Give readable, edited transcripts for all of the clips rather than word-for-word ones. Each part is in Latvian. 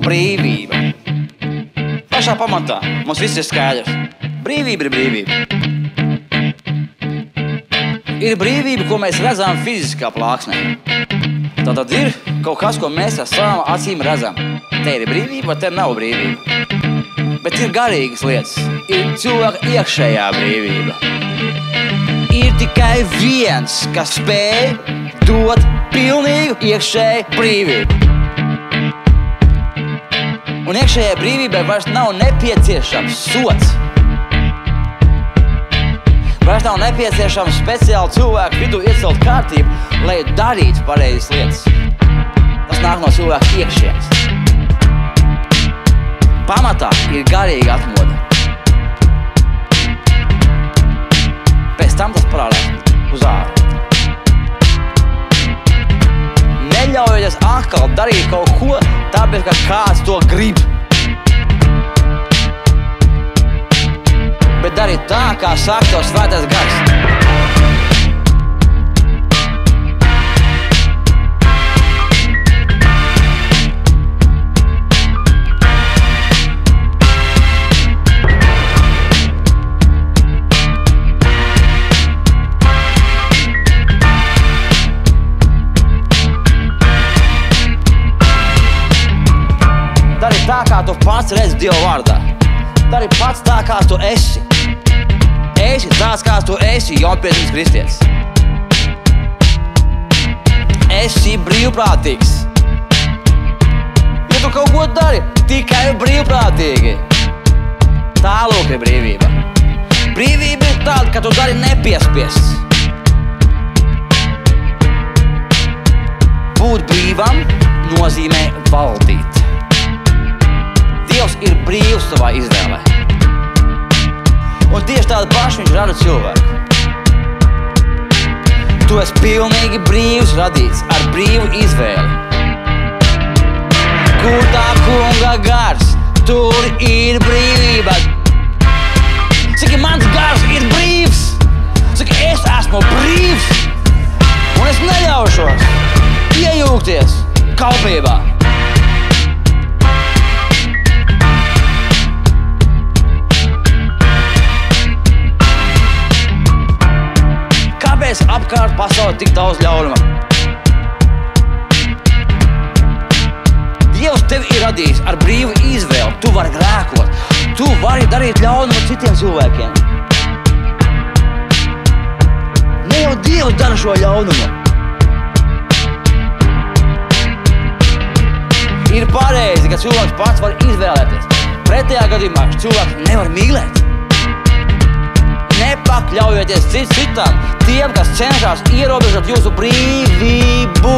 brīvība. Pašā pamatā mums viss ir skaidrs. Brīvība ir brīvība. Ir brīvība, ko mēs redzam fiziskā plāksnē. Tātad ir kaut kas, ko mēs ar savām acīm redzam. Te ir brīvība, te nav brīvība. Bet ir garīgas lietas. Ir cilvēka iekšējā brīvība. Ir tikai viens, kas spēj dot pilnīgu iekšēju brīvību. Un iekšējai brīvībai vairs nav nepieciešams sots. Vairs nav nepieciešams speciāli cilvēku vidū iecelt kārtību, lai darītu pareizas lietas. Tas nāk no cilvēka iekšienes. Pamatā ir garīga atmoda. Pēc tam tas parādās uz āru. Neļaujieties atkal darīt kaut ko, tāpēc, ka kāds to grib. Bet darīt tā, kā saka to svētais gars. Dari tā, kā tu pats redzi Dieva vārdā. Dari pats tā, kā tu esi. Esi tāds, kāds tu esi, jaunpiedzimts kristietis. Esi brīvprātīgs. Ja tu kaut ko dari, tikai brīvprātīgi. Tālūk ir brīvība. Brīvība ir tāda, ka tu dari nepiespiests. Būt brīvam nozīmē valdīt. Dievs ir brīvs savā izvēlē. Un tieši tādu pašu viņš rada cilvēku. Tu esi pilnīgi brīvs radīts ar brīvu izvēli. Kur tā kunga gars, tur ir brīvība. Saki, mans gars ir brīvs. Saki, es esmu brīvs. Un es neļaušos iejūgties kalpībā. Kāpēc apkārt pasauli tik daudz ļaunuma? Dievs tevi ir radījis ar brīvu izvēli. Tu vari grēkot. Tu vari darīt ļaunumu citiem cilvēkiem. Ne jau Dievs dara šo ļaunumu. Ir pareizi, ka cilvēks pats var izvēlēties. Pretējā gadījumā cilvēks nevar mīlēt. Nepakļaujieties citam, tiem, kas cenšas ierobežot jūsu brīvību.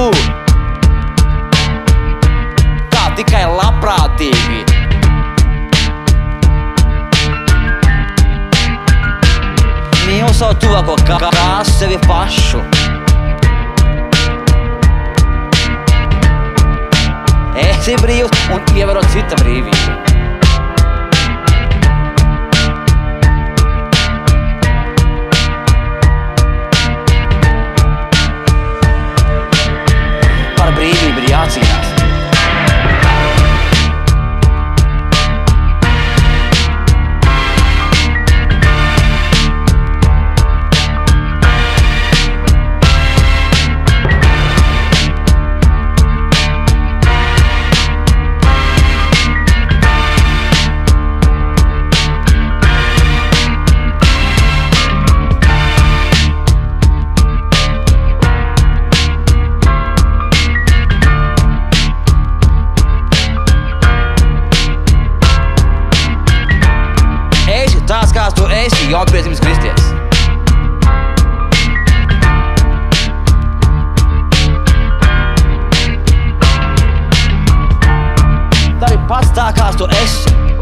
Tā tikai labprātīgi. Mīl savu tuvāko kā sevi pašu. Esi brīvs un ievēro cita brīvību. Par brīvību ir jācīnās. Tāds, kāds tu esi, jaunpiedzimts kristietis. Dari pats tā, kāds tu esi.